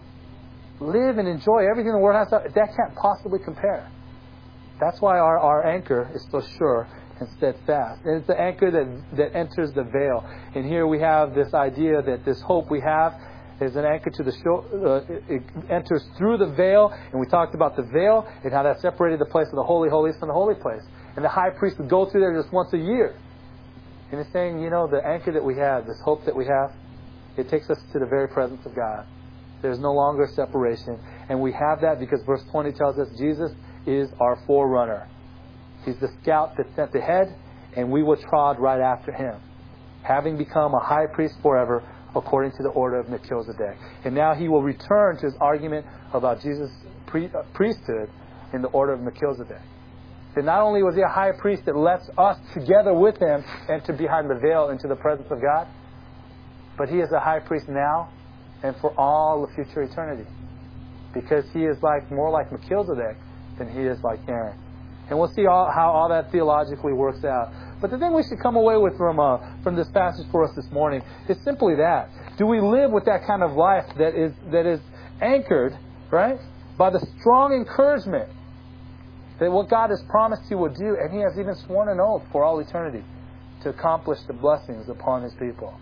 Live and enjoy everything the Word has to. That can't possibly compare. That's why our, our anchor is so sure and steadfast. And it's the anchor that, that enters the veil. And here we have this idea that this hope we have is an anchor to the show, uh, it, it enters through the veil. And we talked about the veil and how that separated the place of the Holy Holies from the holy place. And the high priest would go through there just once a year. And it's saying, you know, the anchor that we have, this hope that we have, it takes us to the very presence of God. There's no longer separation. And we have that because verse twenty tells us Jesus is our forerunner. He's the scout that sent ahead, and we will trod right after him, having become a high priest forever according to the order of Melchizedek. And now he will return to his argument about Jesus' pre- uh, priesthood in the order of Melchizedek. That not only was he a high priest that lets us together with him enter behind the veil into the presence of God, but he is a high priest now and for all of future eternity. Because he is like more like Melchizedek than he is like Aaron. And we'll see all, how all that theologically works out. But the thing we should come away with from uh, from this passage for us this morning is simply that. Do we live with that kind of life that is that is anchored, right, by the strong encouragement that what God has promised He will do, and He has even sworn an oath for all eternity to accomplish the blessings upon His people?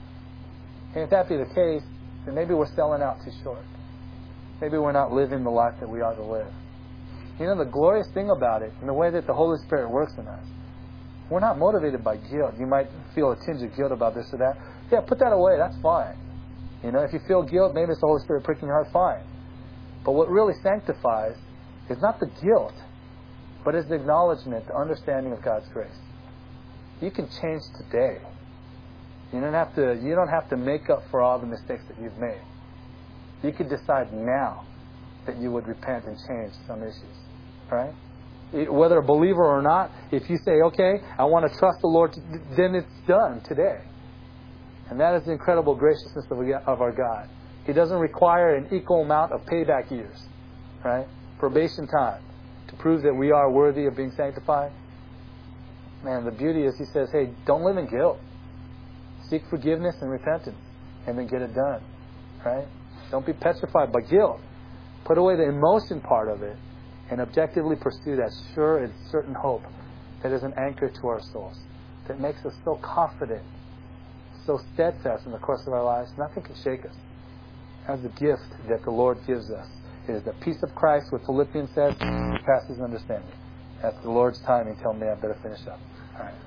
And if that be the case, then maybe we're selling out too short. Maybe we're not living the life that we ought to live. You know, the glorious thing about it, and the way that the Holy Spirit works in us, we're not motivated by guilt. You might feel a tinge of guilt about this or that. Yeah, put that away. That's fine. You know, if you feel guilt, maybe it's the Holy Spirit pricking your heart, fine. But what really sanctifies is not the guilt, but is the acknowledgement, the understanding of God's grace. You can change today. You don't have to, you don't have to make up for all the mistakes that you've made. You could decide now that you would repent and change some issues. Right? It, whether a believer or not, if you say, okay, I want to trust the Lord, then it's done today. And that is the incredible graciousness of, of our God. He doesn't require an equal amount of payback years. Right? Probation time to prove that we are worthy of being sanctified. Man, the beauty is He says, hey, don't live in guilt. Seek forgiveness and repentance, and then get it done. Right? Don't be petrified by guilt. Put away the emotion part of it and objectively pursue that sure and certain hope that is an anchor to our souls, that makes us so confident, so steadfast in the course of our lives. Nothing can shake us. As a gift that the Lord gives us. It is the peace of Christ, what Philippians says, passes understanding. That's the Lord's timing. Tell me I better finish up. All right.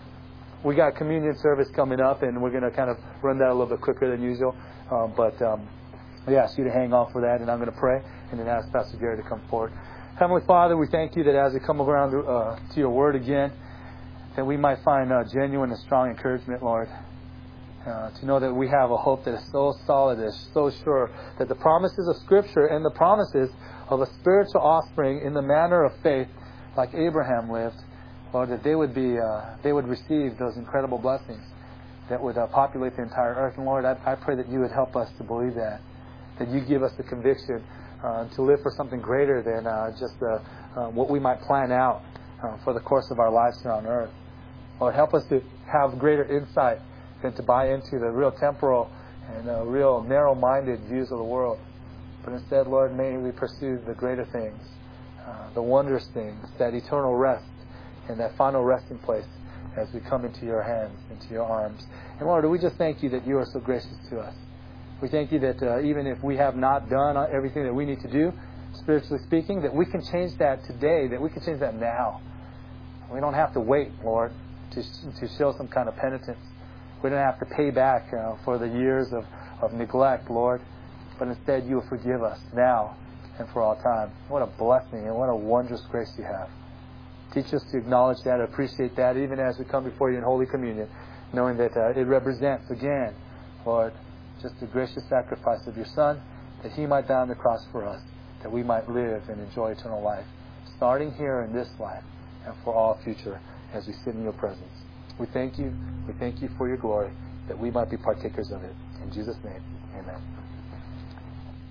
We got communion service coming up, and we're going to kind of run that a little bit quicker than usual. Um, but um, we ask you to hang on for that, and I'm going to pray, and then ask Pastor Gary to come forward. Heavenly Father, we thank you that as we come around uh, to your word again, that we might find uh, genuine and strong encouragement, Lord. Uh, to know that we have a hope that is so solid, that is so sure, that the promises of Scripture and the promises of a spiritual offspring in the manner of faith, like Abraham lived, Lord, that they would be, uh, they would receive those incredible blessings that would uh, populate the entire earth. And Lord, I, I pray that you would help us to believe that, that you give us the conviction uh, to live for something greater than uh, just uh, uh, what we might plan out uh, for the course of our lives here on earth. Lord, help us to have greater insight than to buy into the real temporal and uh, real narrow-minded views of the world. But instead, Lord, may we pursue the greater things, uh, the wondrous things, that eternal rest and that final resting place as we come into your hands, into your arms. And Lord, we just thank you that you are so gracious to us. We thank you that uh, even if we have not done everything that we need to do, spiritually speaking, that we can change that today, that we can change that now. We don't have to wait, Lord, to, to show some kind of penitence. We don't have to pay back uh, for the years of, of neglect, Lord. But instead, you will forgive us now and for all time. What a blessing and what a wondrous grace you have. Teach us to acknowledge that, appreciate that, even as we come before you in Holy Communion, knowing that uh, it represents, again, Lord, just the gracious sacrifice of your Son, that He might die on the cross for us, that we might live and enjoy eternal life, starting here in this life and for all future as we sit in your presence. We thank you. We thank you for your glory, that we might be partakers of it. In Jesus' name, amen.